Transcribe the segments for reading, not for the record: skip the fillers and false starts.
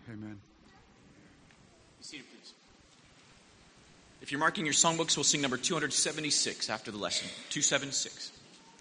Amen. Be seated, please. If you're marking your songbooks, we'll sing number 276 after the lesson. 276.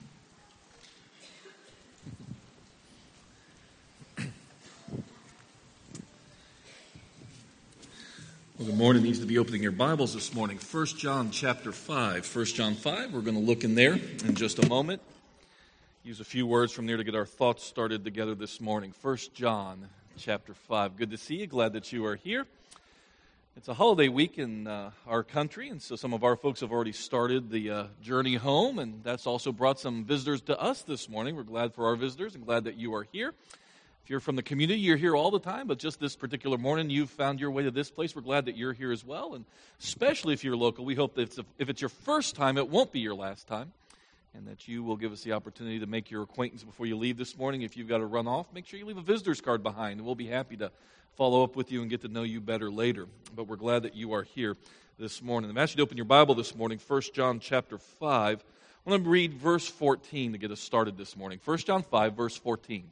Well, good morning. Needs to be opening your Bibles this morning. 1 John chapter 5. 1 John 5, we're going to look in there in just a moment. Use a few words from there to get our thoughts started together this morning. 1 John chapter 5. Good to see you. Glad that you are here. It's a holiday week in our country, and so some of our folks have already started the journey home, and that's also brought some visitors to us this morning. We're glad for our visitors and glad that you are here. If you're from the community, you're here all the time, but just this particular morning, you've found your way to this place. We're glad that you're here as well, and especially if you're local, we hope that if it's your first time, it won't be your last time, and that you will give us the opportunity to make your acquaintance before you leave this morning. If you've got to run off, make sure you leave a visitor's card behind, and we'll be happy to follow up with you and get to know you better later. But we're glad that you are here this morning. I'm asking you to open your Bible this morning, 1 John chapter 5. I want to read verse 14 to get us started this morning. 1 John 5, verse 14.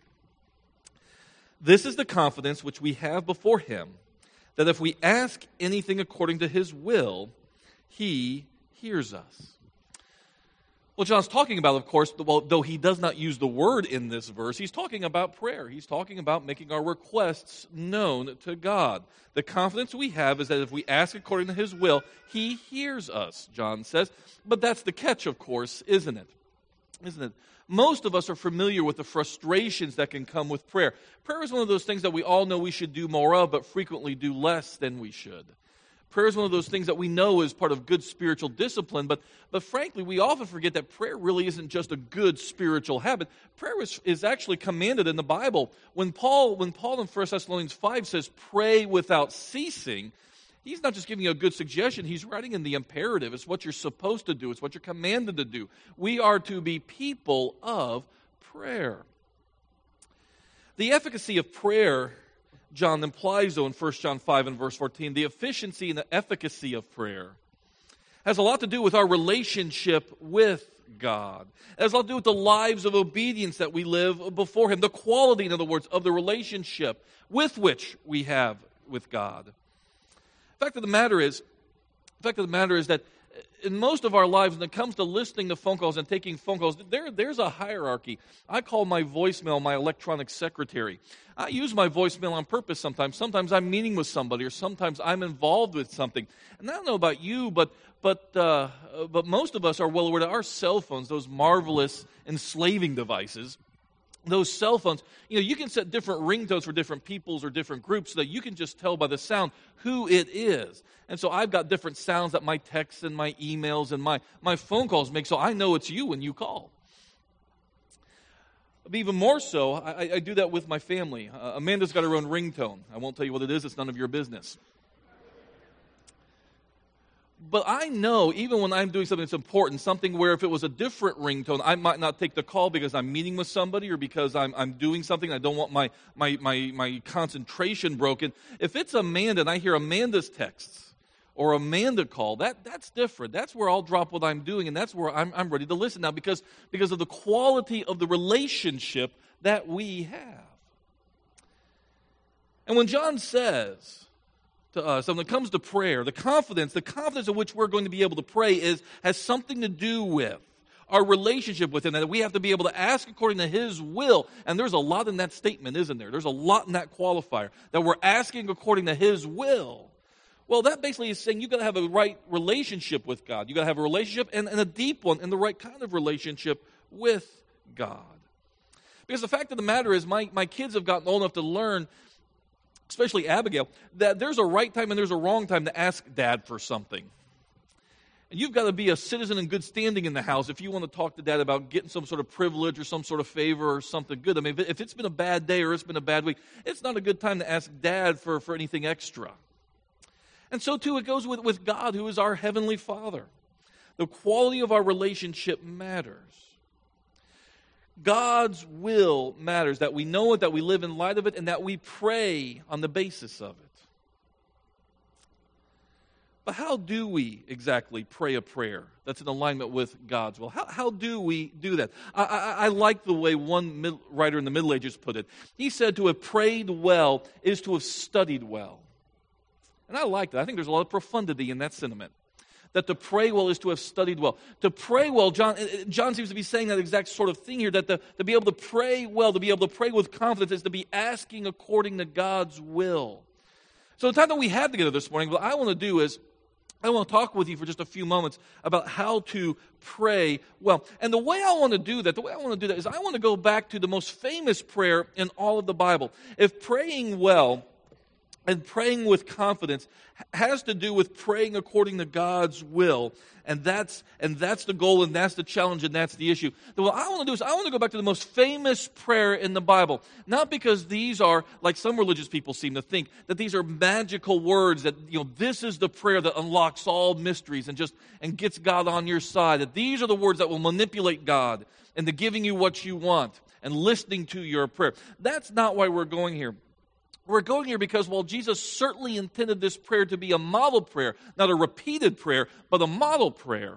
This is the confidence which we have before Him, that if we ask anything according to His will, He hears us. Well, John's talking about, of course, though he does not use the word in this verse, he's talking about prayer. He's talking about making our requests known to God. The confidence we have is that if we ask according to His will, He hears us, John says. But that's the catch, of course, isn't it? Isn't it? Most of us are familiar with the frustrations that can come with prayer. Prayer is one of those things that we all know we should do more of, but frequently do less than we should. Prayer is one of those things that we know is part of good spiritual discipline, but frankly, we often forget that prayer really isn't just a good spiritual habit. Prayer is actually commanded in the Bible. When Paul in 1 Thessalonians 5 says, pray without ceasing, he's not just giving you a good suggestion, he's writing in the imperative. It's what you're supposed to do. It's what you're commanded to do. We are to be people of prayer. The efficacy of prayer, John implies, though, in 1 John 5 and verse 14, the efficiency and the efficacy of prayer has a lot to do with our relationship with God. It has a lot to do with the lives of obedience that we live before Him, the quality, in other words, of the relationship with which we have with God. The fact of the matter is that in most of our lives, when it comes to listening to phone calls and taking phone calls, there's a hierarchy. I call my voicemail my electronic secretary. I use my voicemail on purpose sometimes. Sometimes I'm meeting with somebody, or sometimes I'm involved with something. And I don't know about you, but most of us are well aware that our cell phones, those marvelous enslaving devices, those cell phones, you can set different ringtones for different peoples or different groups so that you can just tell by the sound who it is. And so I've got different sounds that my texts and my emails and my phone calls make, so I know it's you when you call. But even more so, I do that with my family. Amanda's got her own ringtone. I won't tell you what it is. It's none of your business. But I know, even when I'm doing something that's important, something where if it was a different ringtone, I might not take the call because I'm meeting with somebody or because I'm doing something. I don't want my concentration broken. If it's Amanda and I hear Amanda's texts or Amanda call, that's different. That's where I'll drop what I'm doing, and that's where I'm ready to listen now because of the quality of the relationship that we have. And when John says to us, when it comes to prayer, the confidence in which we're going to be able to pray has something to do with our relationship with Him, that we have to be able to ask according to His will. And there's a lot in that statement, isn't there? There's a lot in that qualifier, that we're asking according to His will. Well, that basically is saying you've got to have a right relationship with God. You've got to have a relationship and a deep one, and the right kind of relationship with God. Because the fact of the matter is my kids have gotten old enough to learn, especially Abigail, that there's a right time and there's a wrong time to ask Dad for something. And you've got to be a citizen in good standing in the house if you want to talk to Dad about getting some sort of privilege or some sort of favor or something good. I mean, if it's been a bad day or it's been a bad week, it's not a good time to ask Dad for anything extra. And so, too, it goes with God, who is our Heavenly Father. The quality of our relationship matters. God's will matters, that we know it, that we live in light of it, and that we pray on the basis of it. But how do we exactly pray a prayer that's in alignment with God's will? How do we do that? I like the way one writer in the Middle Ages put it. He said to have prayed well is to have studied well. And I like that. I think there's a lot of profundity in that sentiment. That to pray well is to have studied well. To pray well, John seems to be saying that exact sort of thing here, that to be able to pray well, to be able to pray with confidence is to be asking according to God's will. So the time that we have together this morning, what I want to do is, I want to talk with you for just a few moments about how to pray well. And the way I want to do that, is I want to go back to the most famous prayer in all of the Bible. If praying well and praying with confidence has to do with praying according to God's will, and that's the goal, and that's the challenge, and that's the issue. Then what I want to do is I want to go back to the most famous prayer in the Bible. Not because these are, like some religious people seem to think, that these are magical words, that this is the prayer that unlocks all mysteries and gets God on your side. That these are the words that will manipulate God into giving you what you want and listening to your prayer. That's not why we're going here. We're going here because while Jesus certainly intended this prayer to be a model prayer, not a repeated prayer, but a model prayer,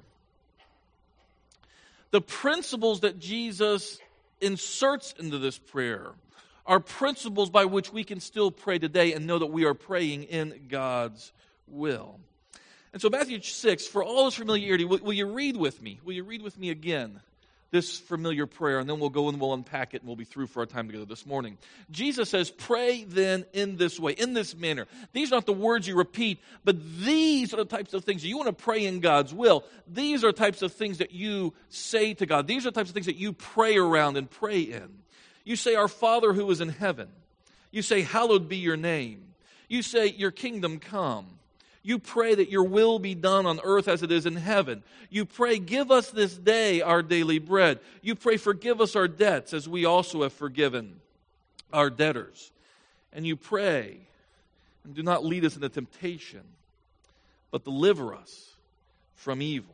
the principles that Jesus inserts into this prayer are principles by which we can still pray today and know that we are praying in God's will. And so Matthew 6, for all this familiarity, will you read with me? Will you read with me again this familiar prayer, and then we'll go and we'll unpack it, and we'll be through for our time together this morning. Jesus says, pray then in this way, in this manner. These are not the words you repeat, but these are the types of things. You want to pray in God's will. These are types of things that you say to God. These are the types of things that you pray around and pray in. You say, our Father who is in heaven. You say, hallowed be your name. You say, your kingdom come. You pray that your will be done on earth as it is in heaven. You pray, give us this day our daily bread. You pray, forgive us our debts as we also have forgiven our debtors. And you pray, and do not lead us into temptation, but deliver us from evil.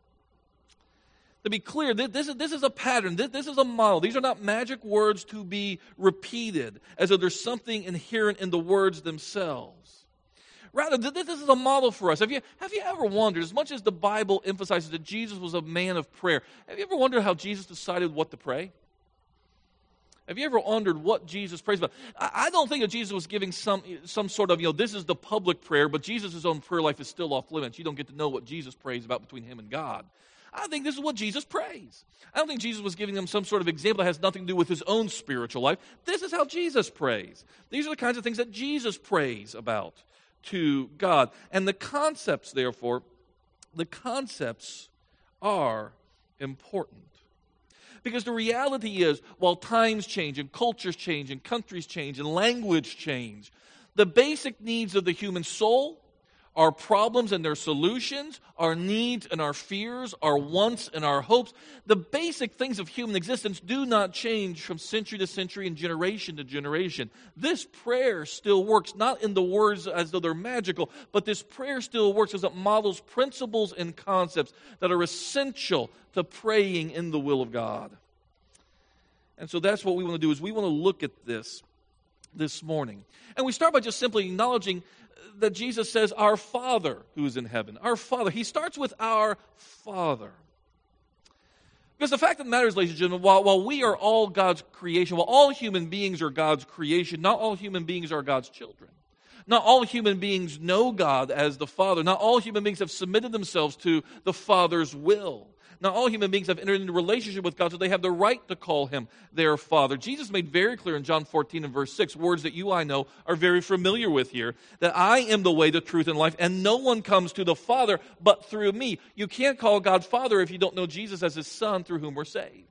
To be clear, this is a pattern. This is a model. These are not magic words to be repeated as though there's something inherent in the words themselves. Rather, this is a model for us. Have you ever wondered, as much as the Bible emphasizes that Jesus was a man of prayer, have you ever wondered how Jesus decided what to pray? Have you ever wondered what Jesus prays about? I don't think that Jesus was giving some sort of, this is the public prayer, but Jesus' own prayer life is still off limits. You don't get to know what Jesus prays about between him and God. I think this is what Jesus prays. I don't think Jesus was giving them some sort of example that has nothing to do with his own spiritual life. This is how Jesus prays. These are the kinds of things that Jesus prays about to God. And the concepts, therefore, are important. Because the reality is, while times change and cultures change and countries change and language change, the basic needs of the human soul, our problems and their solutions, our needs and our fears, our wants and our hopes, the basic things of human existence do not change from century to century and generation to generation. This prayer still works, not in the words as though they're magical, but this prayer still works as it models principles and concepts that are essential to praying in the will of God. And so that's what we want to do, is we want to look at this morning. And we start by just simply acknowledging that Jesus says, our Father who is in heaven. Our Father. He starts with our Father. Because the fact of the matter is, ladies and gentlemen, while we are all God's creation, while all human beings are God's creation, not all human beings are God's children. Not all human beings know God as the Father. Not all human beings have submitted themselves to the Father's will. Not all human beings have entered into a relationship with God, so they have the right to call him their Father. Jesus made very clear in John 14 and verse 6, words that you, I know, are very familiar with here, that I am the way, the truth, and life, and no one comes to the Father but through me. You can't call God Father if you don't know Jesus as his Son through whom we're saved.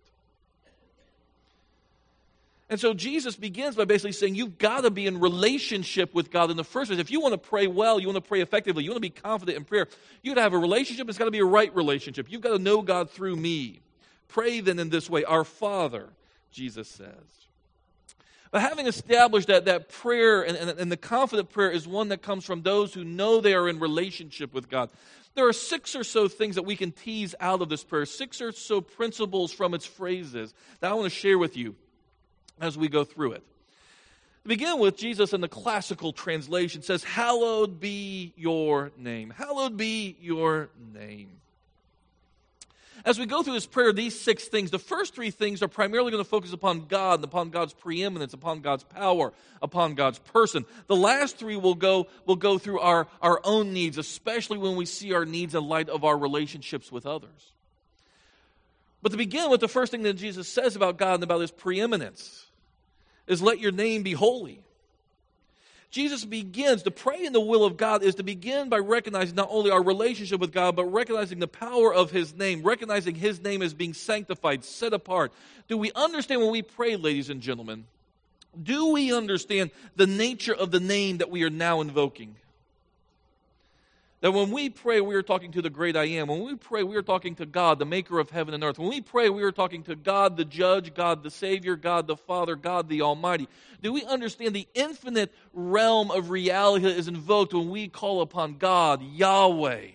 And so Jesus begins by basically saying you've got to be in relationship with God in the first place. If you want to pray well, you want to pray effectively, you want to be confident in prayer, you've got to have a relationship. It's got to be a right relationship. You've got to know God through me. Pray then in this way, our Father, Jesus says. But having established that prayer and the confident prayer is one that comes from those who know they are in relationship with God, there are 6 or so things that we can tease out of this prayer, 6 or so principles from its phrases that I want to share with you as we go through it. To begin with, Jesus in the classical translation says, "Hallowed be your name. Hallowed be your name." As we go through this prayer, these 6 things, the first 3 things are primarily going to focus upon God, and upon God's preeminence, upon God's power, upon God's person. The last 3 will go through our own needs, especially when we see our needs in light of our relationships with others. But to begin with, the first thing that Jesus says about God and about His preeminence is, "Let your name be holy." Jesus begins to pray in the will of God is to begin by recognizing not only our relationship with God, but recognizing the power of His name, recognizing His name as being sanctified, set apart. Do we understand when we pray, ladies and gentlemen? Do we understand the nature of the name that we are now invoking? That when we pray, we are talking to the great I Am. When we pray, we are talking to God, the maker of heaven and earth. When we pray, we are talking to God the Judge, God the Savior, God the Father, God the Almighty. Do we understand the infinite realm of reality that is invoked when we call upon God, Yahweh,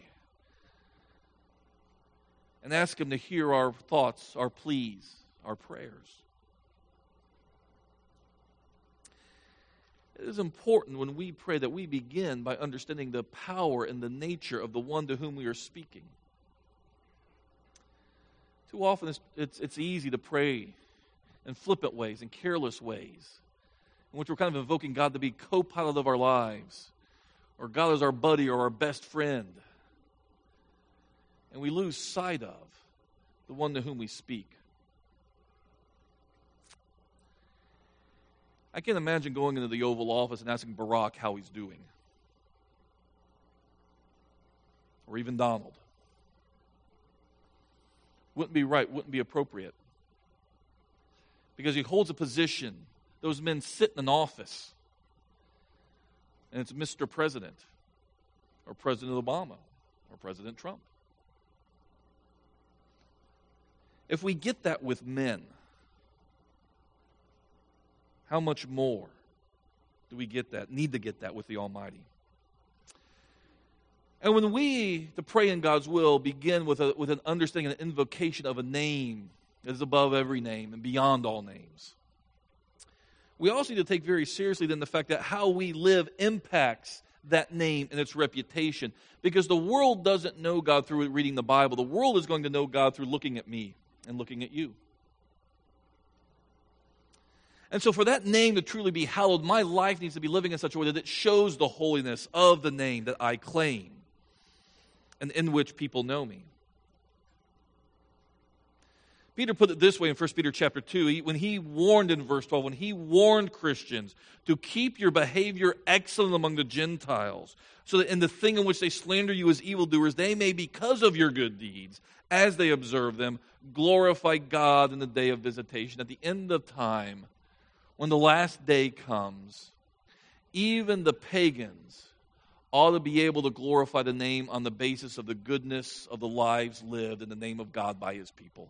and ask Him to hear our thoughts, our pleas, our prayers? It is important when we pray that we begin by understanding the power and the nature of the one to whom we are speaking. Too often it's easy to pray in flippant ways, in careless ways, in which we're kind of invoking God to be co-pilot of our lives, or God as our buddy or our best friend. And we lose sight of the one to whom we speak. I can't imagine going into the Oval Office and asking Barack how he's doing. Or even Donald. Wouldn't be right, wouldn't be appropriate. Because he holds a position. Those men sit in an office. And it's Mr. President. Or President Obama. Or President Trump. If we get that with men, how much more do we need to get that with the Almighty? And when we, to pray in God's will, begin with an understanding and invocation of a name that is above every name and beyond all names, we also need to take very seriously then the fact that how we live impacts that name and its reputation. Because the world doesn't know God through reading the Bible. The world is going to know God through looking at me and looking at you. And so for that name to truly be hallowed, my life needs to be living in such a way that it shows the holiness of the name that I claim and in which people know me. Peter put it this way in 1 Peter chapter 2, when he warned in verse 12, when he warned Christians to keep your behavior excellent among the Gentiles, so that in the thing in which they slander you as evildoers, they may, because of your good deeds, as they observe them, glorify God in the day of visitation. At the end of time, when the last day comes, even the pagans ought to be able to glorify the name on the basis of the goodness of the lives lived in the name of God by His people.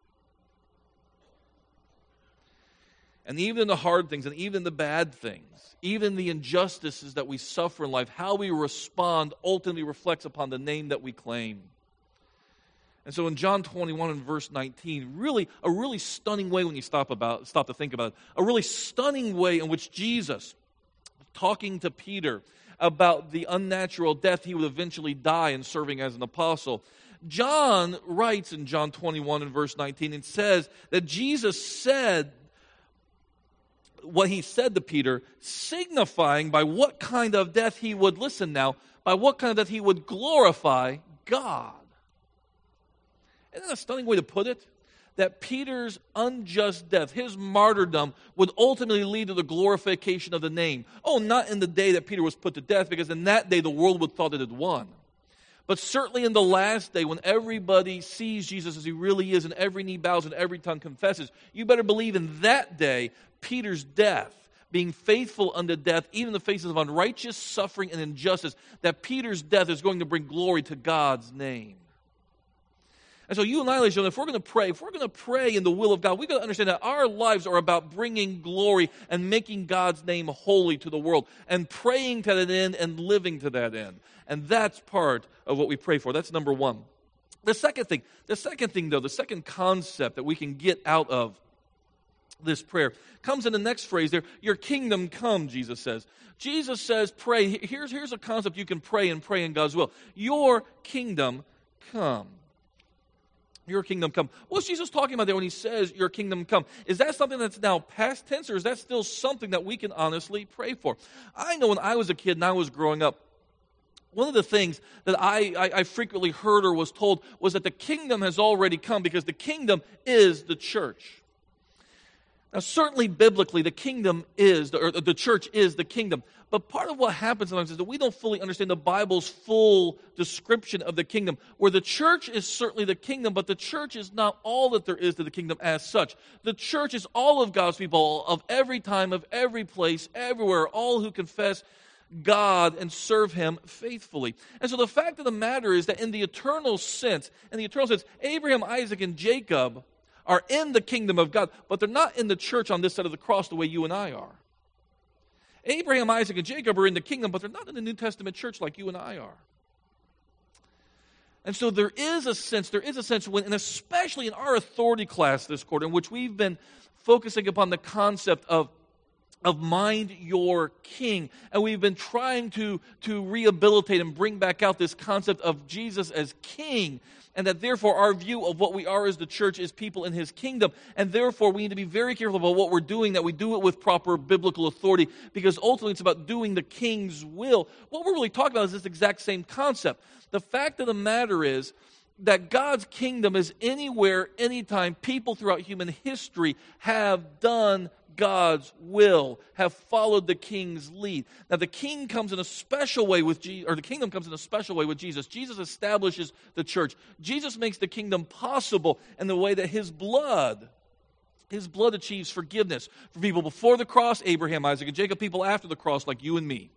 And even in the hard things, and even in the bad things, even the injustices that we suffer in life, how we respond ultimately reflects upon the name that we claim. And so in John 21 and verse 19, a really stunning way when you stop to think about it, a really stunning way in which Jesus, talking to Peter about the unnatural death he would eventually die in serving as an apostle, John writes in John 21 and verse 19 and says that Jesus said what he said to Peter, signifying by what kind of death he would, listen now, by what kind of death he would glorify God. Isn't that a stunning way to put it? That Peter's unjust death, his martyrdom, would ultimately lead to the glorification of the name. Oh, not in the day that Peter was put to death, because in that day the world would have thought it had won. But certainly in the last day, when everybody sees Jesus as He really is, and every knee bows and every tongue confesses, you better believe in that day, Peter's death, being faithful unto death, even in the faces of unrighteous suffering and injustice, that Peter's death is going to bring glory to God's name. And so you and I, ladies and gentlemen, if we're going to pray in the will of God, we've got to understand that our lives are about bringing glory and making God's name holy to the world, and praying to that end and living to that end. And that's part of what we pray for. That's number one. The second concept that we can get out of this prayer. Comes in the next phrase there, your kingdom come, Jesus says. Jesus says, pray. Here's a concept you can pray and pray in God's will. Your kingdom come. Your kingdom come. What's Jesus talking about there when he says, your kingdom come? Is that something that's now past tense, or is that still something that we can honestly pray for? I know when I was a kid and I was growing up, one of the things that I frequently heard or was told was that the kingdom has already come because the kingdom is the church. Now, certainly biblically, the kingdom is, or the church is the kingdom. But part of what happens sometimes is that we don't fully understand the Bible's full description of the kingdom, where the church is certainly the kingdom, but the church is not all that there is to the kingdom as such. The church is all of God's people, of every time, of every place, everywhere, all who confess God and serve Him faithfully. And so the fact of the matter is that in the eternal sense, Abraham, Isaac, and Jacob are in the kingdom of God, but they're not in the church on this side of the cross the way you and I are. Abraham, Isaac, and Jacob are in the kingdom, but they're not in the New Testament church like you and I are. And so there is a sense when, and especially in our authority class this quarter, in which we've been focusing upon the concept of mind your king. And we've been trying to rehabilitate and bring back out this concept of Jesus as king. And that therefore our view of what we are as the church is people in His kingdom. And therefore we need to be very careful about what we're doing, that we do it with proper biblical authority. Because ultimately it's about doing the king's will. What we're really talking about is this exact same concept. The fact of the matter is that God's kingdom is anywhere, anytime, people throughout human history have done God's will, have followed the king's lead. Now the king comes in a special way with the kingdom comes in a special way with Jesus. Jesus establishes the church. Jesus makes the kingdom possible in the way that his blood achieves forgiveness for people before the cross, Abraham, Isaac, and Jacob, people after the cross like you and me.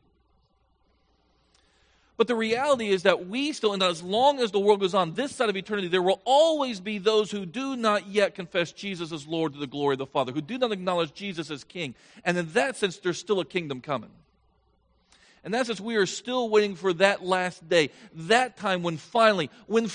But the reality is that we still, and as long as the world goes on, this side of eternity, there will always be those who do not yet confess Jesus as Lord to the glory of the Father, who do not acknowledge Jesus as King. And in that sense, there's still a kingdom coming. In that sense, we are still waiting for that last day, that time when finally,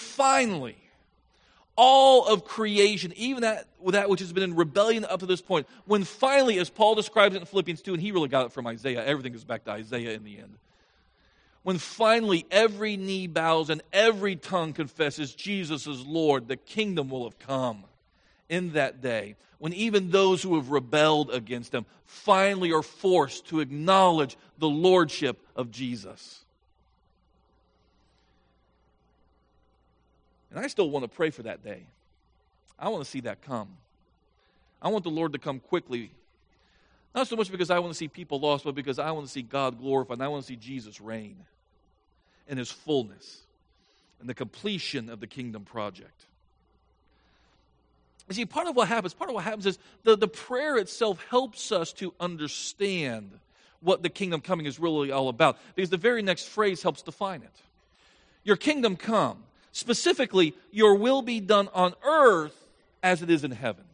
all of creation, even that which has been in rebellion up to this point, when finally, as Paul describes it in Philippians 2, and he really got it from Isaiah, everything goes back to Isaiah in the end. When finally every knee bows and every tongue confesses Jesus is Lord, the kingdom will have come in that day. When even those who have rebelled against Him finally are forced to acknowledge the lordship of Jesus. And I still want to pray for that day. I want to see that come. I want the Lord to come quickly. Not so much because I want to see people lost, but because I want to see God glorified, and I want to see Jesus reign in His fullness and the completion of the kingdom project. You see, part of what happens is the prayer itself helps us to understand what the kingdom coming is really all about, because the very next phrase helps define it. Your kingdom come. Specifically, your will be done on earth as it is in heaven.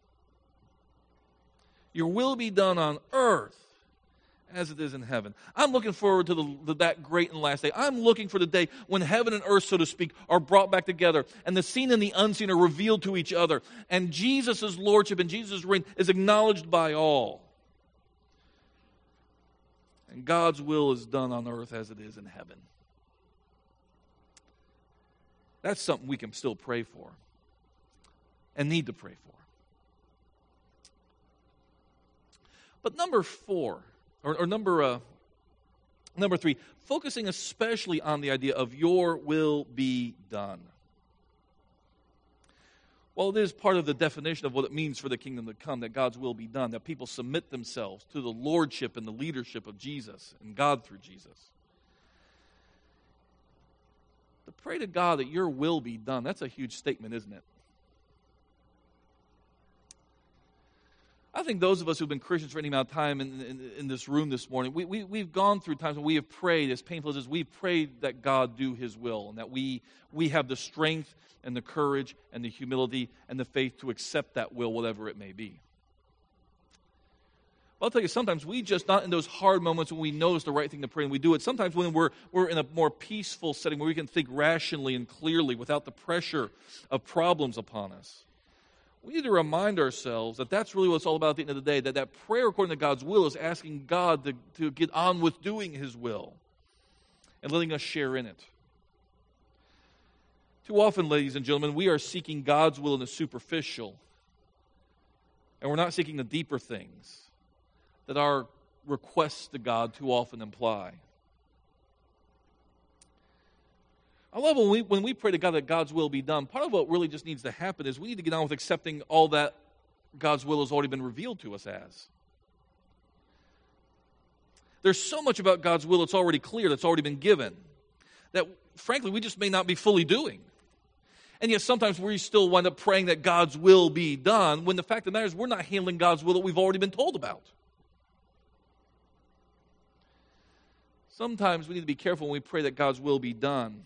Your will be done on earth as it is in heaven. I'm looking forward to that great and last day. I'm looking for the day when heaven and earth, so to speak, are brought back together, and the seen and the unseen are revealed to each other, and Jesus' lordship and Jesus' reign is acknowledged by all. And God's will is done on earth as it is in heaven. That's something we can still pray for and need to pray for. But number 4, or number 3, focusing especially on the idea of your will be done. Well, it is part of the definition of what it means for the kingdom to come, that God's will be done, that people submit themselves to the lordship and the leadership of Jesus and God through Jesus. To pray to God that your will be done, that's a huge statement, isn't it? I think those of us who've been Christians for any amount of time in this room this morning, we've gone through times when we have prayed, as painful as it is, we've prayed that God do His will, and that we have the strength and the courage and the humility and the faith to accept that will, whatever it may be. Well, I'll tell you, sometimes we just, not in those hard moments when we know it's the right thing to pray and we do it, sometimes when we're in a more peaceful setting where we can think rationally and clearly without the pressure of problems upon us, we need to remind ourselves that that's really what it's all about at the end of the day, that prayer according to God's will is asking God to get on with doing His will and letting us share in it. Too often, ladies and gentlemen, we are seeking God's will in the superficial, and we're not seeking the deeper things that our requests to God too often imply. I love when we pray to God that God's will be done. Part of what really just needs to happen is we need to get on with accepting all that God's will has already been revealed to us as. There's so much about God's will that's already clear, that's already been given, that frankly we just may not be fully doing. And yet sometimes we still wind up praying that God's will be done, when the fact of the matter is we're not handling God's will that we've already been told about. Sometimes we need to be careful when we pray that God's will be done,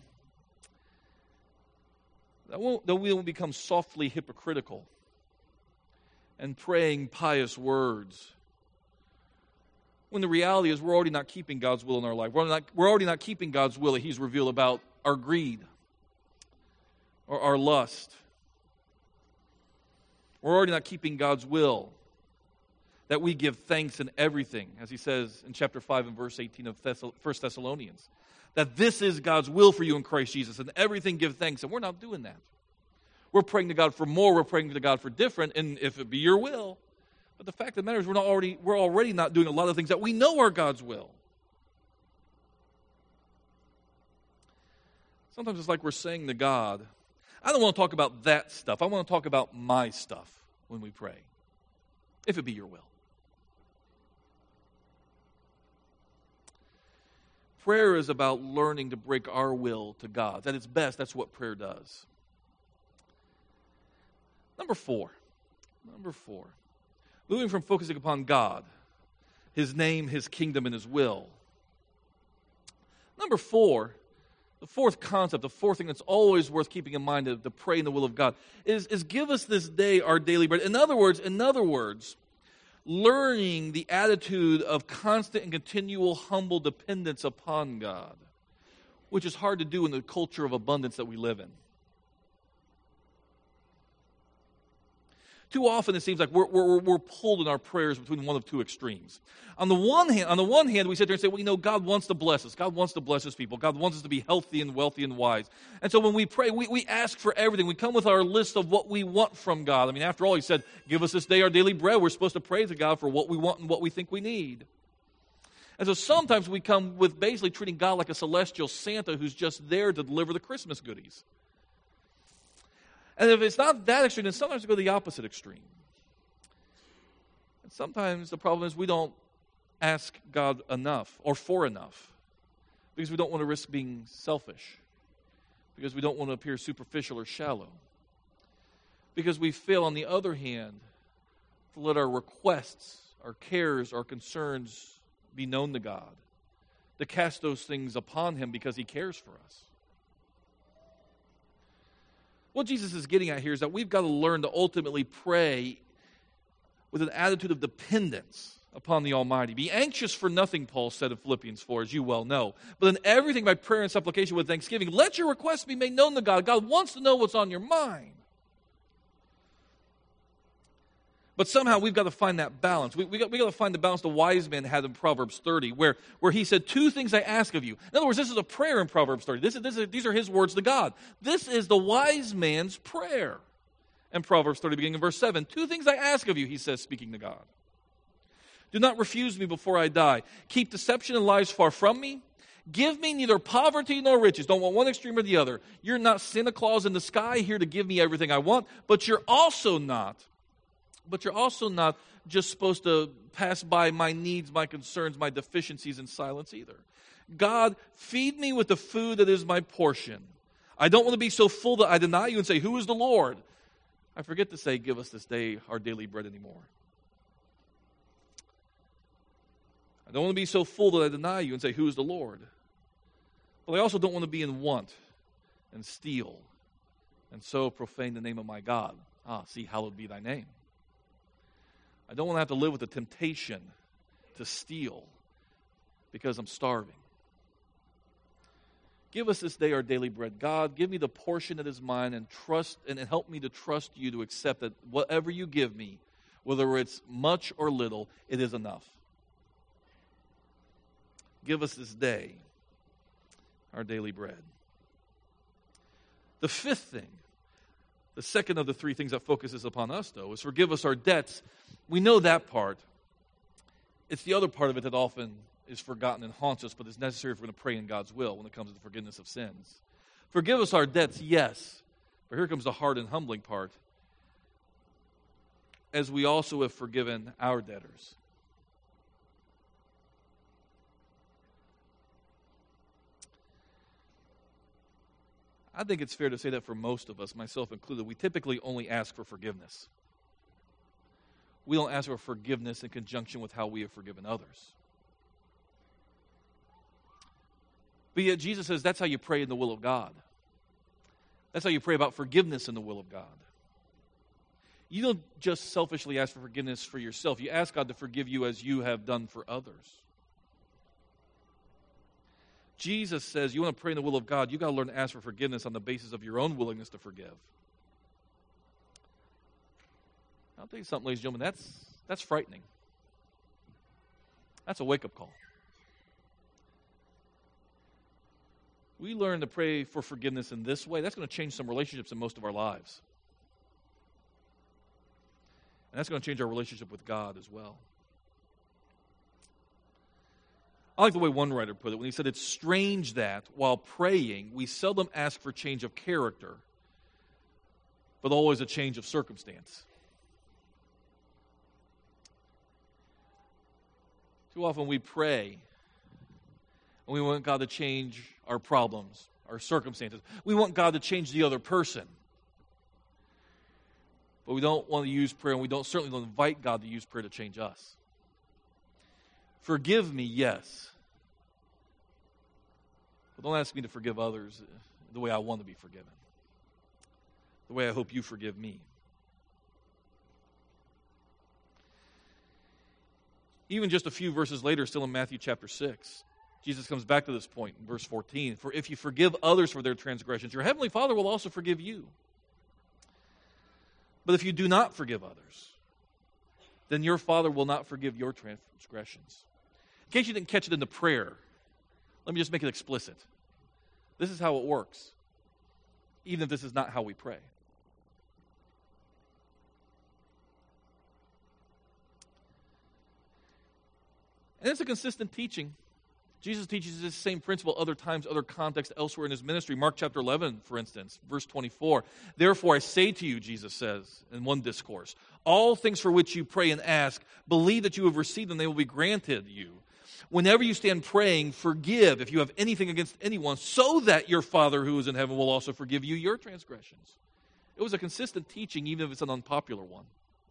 that we won't become softly hypocritical and praying pious words, when the reality is we're already not keeping God's will in our life. We're already not keeping God's will that He's revealed about our greed or our lust. We're already not keeping God's will that we give thanks in everything, as He says in chapter 5 and verse 18 of 1 Thessalonians. That this is God's will for you in Christ Jesus, and everything give thanks, and we're not doing that. We're praying to God for more, we're praying to God for different, and if it be your will. But the fact of the matter is we're already not doing a lot of things that we know are God's will. Sometimes it's like we're saying to God, I don't want to talk about that stuff. I want to talk about my stuff when we pray, if it be your will. Prayer is about learning to break our will to God's. At its best, that's what prayer does. Number four. Moving from focusing upon God, His name, His kingdom, and His will. Number four, the fourth concept, the fourth thing that's always worth keeping in mind to pray in the will of God is give us this day our daily bread. In other words, learning the attitude of constant and continual humble dependence upon God, which is hard to do in the culture of abundance that we live in. Too often it seems like we're pulled in our prayers between one of two extremes. On the one hand, we sit there and say, well, God wants to bless us. God wants to bless His people. God wants us to be healthy and wealthy and wise. And so when we pray, we ask for everything. We come with our list of what we want from God. I mean, after all, He said, give us this day our daily bread. We're supposed to pray to God for what we want and what we think we need. And so sometimes we come with basically treating God like a celestial Santa who's just there to deliver the Christmas goodies. And if it's not that extreme, then sometimes we go the opposite extreme. And sometimes the problem is we don't ask God enough or for enough because we don't want to risk being selfish, because we don't want to appear superficial or shallow, because we fail, on the other hand, to let our requests, our cares, our concerns be known to God, to cast those things upon Him because He cares for us. What Jesus is getting at here is that we've got to learn to ultimately pray with an attitude of dependence upon the Almighty. Be anxious for nothing, Paul said in Philippians 4, as you well know. But in everything by prayer and supplication with thanksgiving, let your requests be made known to God. God wants to know what's on your mind. But somehow we've got to find that balance. We got to find the balance the wise man had in Proverbs 30, where he said, 2 things I ask of you. In other words, this is a prayer in Proverbs 30. These are his words to God. This is the wise man's prayer in Proverbs 30, beginning in verse 7. 2 things I ask of you, he says, speaking to God. Do not refuse me before I die. Keep deception and lies far from me. Give me neither poverty nor riches. Don't want one extreme or the other. You're not Santa Claus in the sky here to give me everything I want, but you're also not just supposed to pass by my needs, my concerns, my deficiencies in silence either. God, feed me with the food that is my portion. I don't want to be so full that I deny you and say, who is the Lord? I forget to say, give us this day our daily bread anymore. I don't want to be so full that I deny you and say, who is the Lord? But I also don't want to be in want and steal and so profane the name of my God. See, hallowed be thy name. I don't want to have to live with the temptation to steal because I'm starving. Give us this day our daily bread. God, give me the portion that is mine and help me to trust you to accept that whatever you give me, whether it's much or little, it is enough. Give us this day our daily bread. The fifth thing, the second of the three things that focuses upon us, though, is forgive us our debts. We know that part. It's the other part of it that often is forgotten and haunts us, but is necessary if we're going to pray in God's will when it comes to the forgiveness of sins. Forgive us our debts, yes. But here comes the hard and humbling part. As we also have forgiven our debtors. I think it's fair to say that for most of us, myself included, we typically only ask for forgiveness. We don't ask for forgiveness in conjunction with how we have forgiven others. But yet Jesus says that's how you pray in the will of God. That's how you pray about forgiveness in the will of God. You don't just selfishly ask for forgiveness for yourself. You ask God to forgive you as you have done for others. Jesus says you want to pray in the will of God, you've got to learn to ask for forgiveness on the basis of your own willingness to forgive. I'll tell you something, ladies and gentlemen, that's frightening. That's a wake-up call. We learn to pray for forgiveness in this way, that's going to change some relationships in most of our lives. And that's going to change our relationship with God as well. I like the way one writer put it when he said, it's strange that while praying, we seldom ask for change of character, but always a change of circumstance. Too often we pray and we want God to change our problems, our circumstances. We want God to change the other person. But we don't want to use prayer, and we certainly don't invite God to use prayer to change us. Forgive me, yes. But don't ask me to forgive others the way I want to be forgiven. The way I hope you forgive me. Even just a few verses later, still in Matthew chapter 6, Jesus comes back to this point in verse 14. For if you forgive others for their transgressions, your heavenly Father will also forgive you. But if you do not forgive others, then your Father will not forgive your transgressions. In case you didn't catch it in the prayer, let me just make it explicit. This is how it works, even if this is not how we pray. And it's a consistent teaching. Jesus teaches this same principle other times, other contexts, elsewhere in his ministry. Mark chapter 11, for instance, verse 24. Therefore I say to you, Jesus says in one discourse, all things for which you pray and ask, believe that you have received them, they will be granted you. Whenever you stand praying, forgive if you have anything against anyone, so that your Father who is in heaven will also forgive you your transgressions. It was a consistent teaching, even if it's an unpopular one.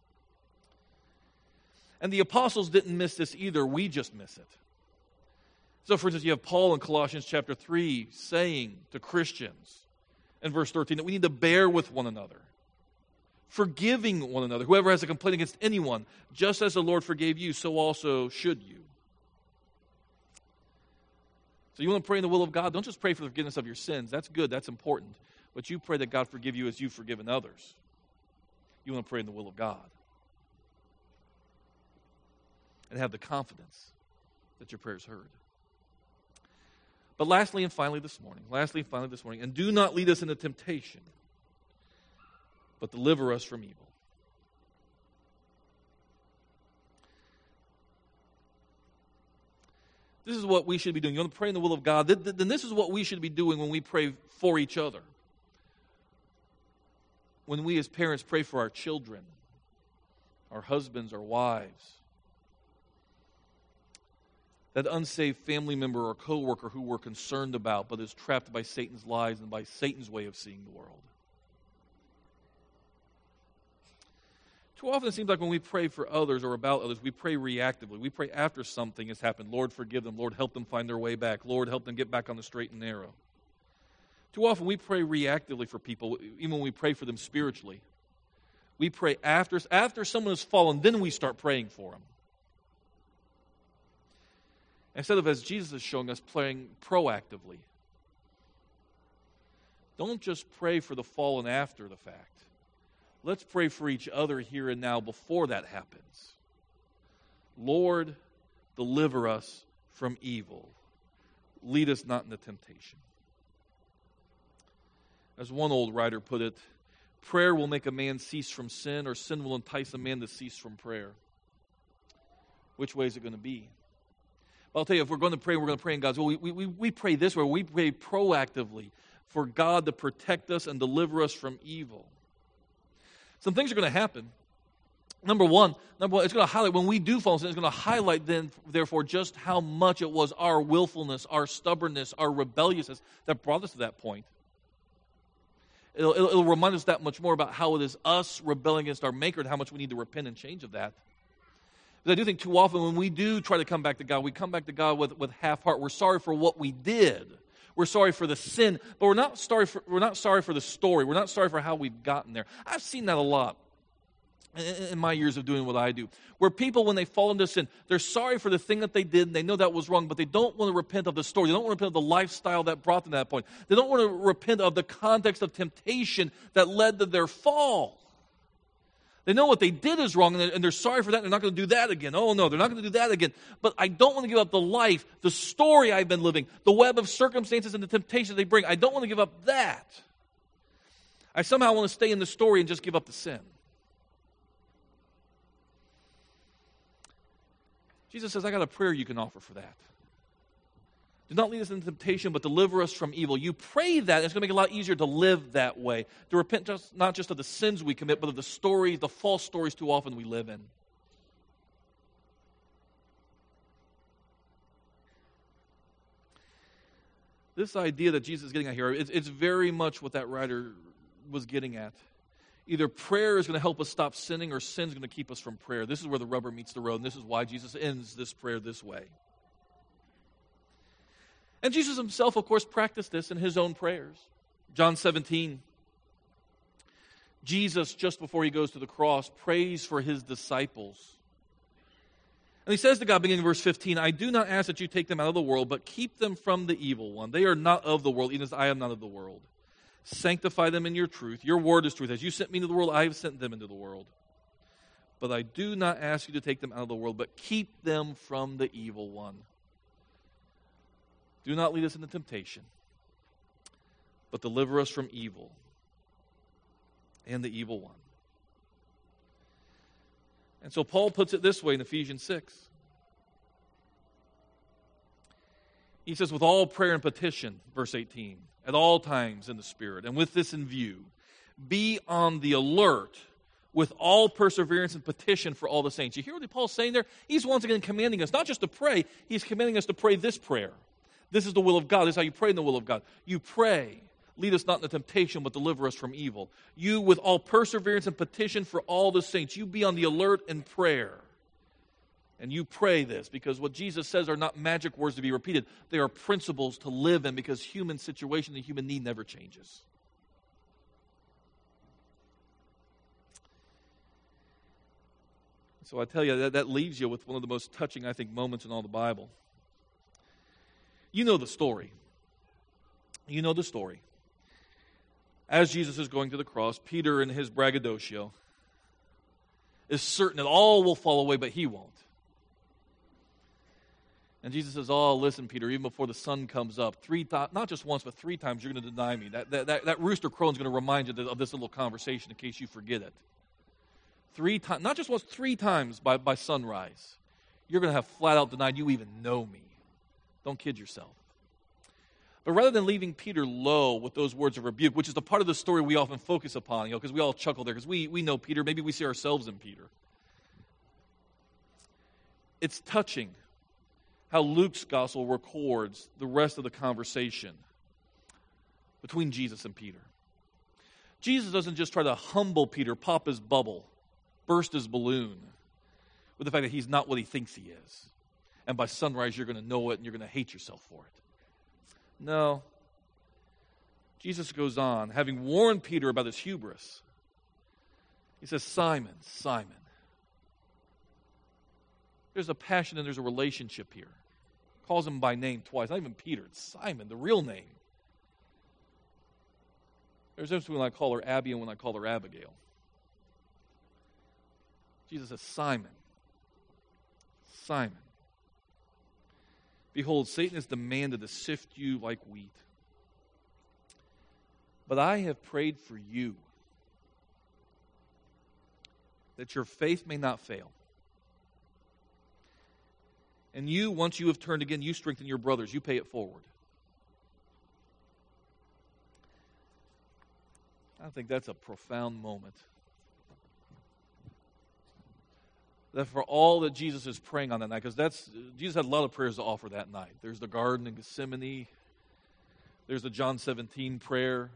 And the apostles didn't miss this either. We just miss it. So, for instance, you have Paul in Colossians chapter 3 saying to Christians in verse 13 that we need to bear with one another, forgiving one another. Whoever has a complaint against anyone, just as the Lord forgave you, so also should you. So you want to pray in the will of God? Don't just pray for the forgiveness of your sins. That's good. That's important. But you pray that God forgive you as you've forgiven others. You want to pray in the will of God. And have the confidence that your prayer is heard. But lastly and finally this morning, and do not lead us into temptation, but deliver us from evil. This is what we should be doing. You want to pray in the will of God? Then this is what we should be doing when we pray for each other. When we as parents pray for our children, our husbands, our wives, that unsaved family member or coworker who we're concerned about but is trapped by Satan's lies and by Satan's way of seeing the world. Too often it seems like when we pray for others or about others, we pray reactively. We pray after something has happened. Lord, forgive them. Lord, help them find their way back. Lord, help them get back on the straight and narrow. Too often we pray reactively for people, even when we pray for them spiritually. We pray after someone has fallen, then we start praying for them. Instead of, as Jesus is showing us, praying proactively. don't just pray for the fallen after the fact. Let's pray for each other here and now before that happens. Lord, deliver us from evil. Lead us not into temptation. As one old writer put it, prayer will make a man cease from sin, or sin will entice a man to cease from prayer. Which way is it going to be? Well, I'll tell you, if we're going to pray, we're going to pray in God's will. We pray this way. We pray proactively for God to protect us and deliver us from evil. Some things are going to happen. Number one, it's going to highlight, when we do fall in sin, it's going to highlight then, therefore, just how much it was our willfulness, our stubbornness, our rebelliousness that brought us to that point. It'll remind us that much more about how it is us rebelling against our Maker and how much we need to repent and change of that. But I do think too often when we do try to come back to God, we come back to God with half heart. We're sorry for what we did. We're sorry for the sin, but we're not sorry for the story. We're not sorry for how we've gotten there. I've seen that a lot in my years of doing what I do, where people, when they fall into sin, they're sorry for the thing that they did, and they know that was wrong, but they don't want to repent of the story. They don't want to repent of the lifestyle that brought them to that point. They don't want to repent of the context of temptation that led to their fall. They know what they did is wrong, and they're sorry for that, and they're not going to do that again. Oh, no, they're not going to do that again. But I don't want to give up the life, the story I've been living, the web of circumstances and the temptations they bring. I don't want to give up that. I somehow want to stay in the story and just give up the sin. Jesus says, I got a prayer you can offer for that. Do not lead us into temptation, but deliver us from evil. You pray that, and it's going to make it a lot easier to live that way. To repent not just of the sins we commit, but of the stories, the false stories too often we live in. This idea that Jesus is getting at here, it's very much what that writer was getting at. Either prayer is going to help us stop sinning, or sin is going to keep us from prayer. This is where the rubber meets the road, and this is why Jesus ends this prayer this way. And Jesus himself, of course, practiced this in his own prayers. John 17, Jesus, just before he goes to the cross, prays for his disciples. And he says to God, beginning in verse 15, I do not ask that you take them out of the world, but keep them from the evil one. They are not of the world, even as I am not of the world. Sanctify them in your truth. Your word is truth. As you sent me into the world, I have sent them into the world. But I do not ask you to take them out of the world, but keep them from the evil one. Do not lead us into temptation, but deliver us from evil and the evil one. And so Paul puts it this way in Ephesians 6. He says, with all prayer and petition, verse 18, at all times in the Spirit, and with this in view, be on the alert with all perseverance and petition for all the saints. You hear what Paul's saying there? He's once again commanding us not just to pray, he's commanding us to pray this prayer. This is the will of God. This is how you pray in the will of God. You pray, lead us not into temptation, but deliver us from evil. You, with all perseverance and petition for all the saints, you be on the alert in prayer. And you pray this, because what Jesus says are not magic words to be repeated. They are principles to live in, because human situation and human need never changes. So I tell you, that leaves you with one of the most touching, I think, moments in all the Bible. You know the story. You know the story. As Jesus is going to the cross, Peter in his braggadocio is certain that all will fall away, but he won't. And Jesus says, oh, listen, Peter, even before the sun comes up, not just once, but 3 times you're going to deny me. That rooster crowing is going to remind you of this little conversation in case you forget it. 3 times, not just once, 3 times by sunrise. You're going to have flat out denied you even know me. Don't kid yourself. But rather than leaving Peter low with those words of rebuke, which is the part of the story we often focus upon, because we all chuckle there, because we know Peter, maybe we see ourselves in Peter. It's touching how Luke's gospel records the rest of the conversation between Jesus and Peter. Jesus doesn't just try to humble Peter, pop his bubble, burst his balloon with the fact that he's not what he thinks he is. And by sunrise, you're going to know it and you're going to hate yourself for it. No. Jesus goes on, having warned Peter about his hubris. He says, Simon, Simon. There's a passion and there's a relationship here. Calls him by name twice. Not even Peter, it's Simon, the real name. There's a difference when I call her Abby and when I call her Abigail. Jesus says, Simon, Simon, behold, Satan has demanded to sift you like wheat. But I have prayed for you, that your faith may not fail. And you, once you have turned again, you strengthen your brothers. You pay it forward. I think that's a profound moment. That for all that Jesus is praying on that night, because Jesus had a lot of prayers to offer that night. There's the garden in Gethsemane. There's the John 17 prayer.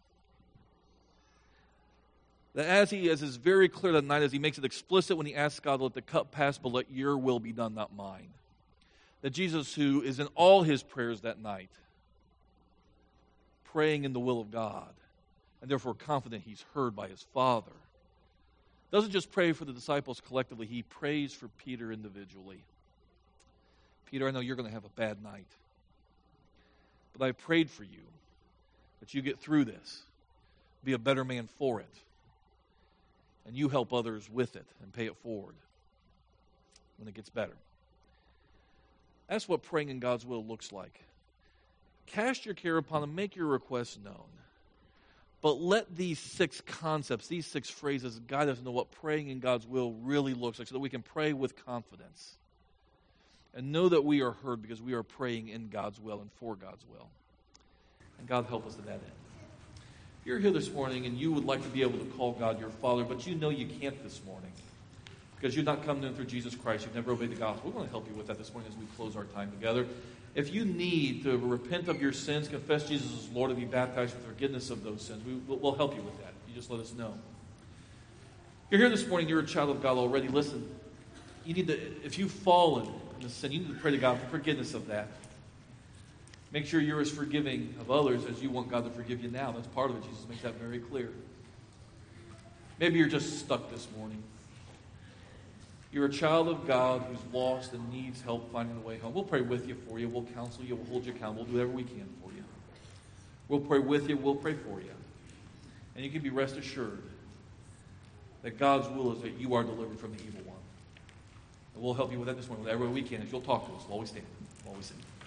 That as is very clear that night, as he makes it explicit when he asks God to let the cup pass, but let your will be done, not mine. That Jesus, who is in all his prayers that night, praying in the will of God, and therefore confident he's heard by his Father, doesn't just pray for the disciples collectively, he prays for Peter individually. Peter, I know you're going to have a bad night, but I prayed for you that you get through this, be a better man for it, and you help others with it and pay it forward when it gets better. That's what praying in God's will looks like. Cast your care upon him, make your requests known. But let these 6 concepts, these 6 phrases, guide us into what praying in God's will really looks like so that we can pray with confidence and know that we are heard because we are praying in God's will and for God's will. And God help us to that end. If you're here this morning and you would like to be able to call God your Father, but you know you can't this morning because you've not come in through Jesus Christ, you've never obeyed the gospel, we're going to help you with that this morning as we close our time together. If you need to repent of your sins, confess Jesus as Lord, and be baptized for forgiveness of those sins, we'll help you with that. You just let us know. If you're here this morning, you're a child of God already. Listen, you need to, if you've fallen in the sin, you need to pray to God for forgiveness of that. Make sure you're as forgiving of others as you want God to forgive you now. That's part of it. Jesus makes that very clear. Maybe you're just stuck this morning. You're a child of God who's lost and needs help finding the way home. We'll pray with you, for you. We'll counsel you. We'll hold you accountable. We'll do whatever we can for you. We'll pray with you. We'll pray for you. And you can be rest assured that God's will is that you are delivered from the evil one. And we'll help you with that this morning, whatever we can. If you'll talk to us while we stand, while we sing.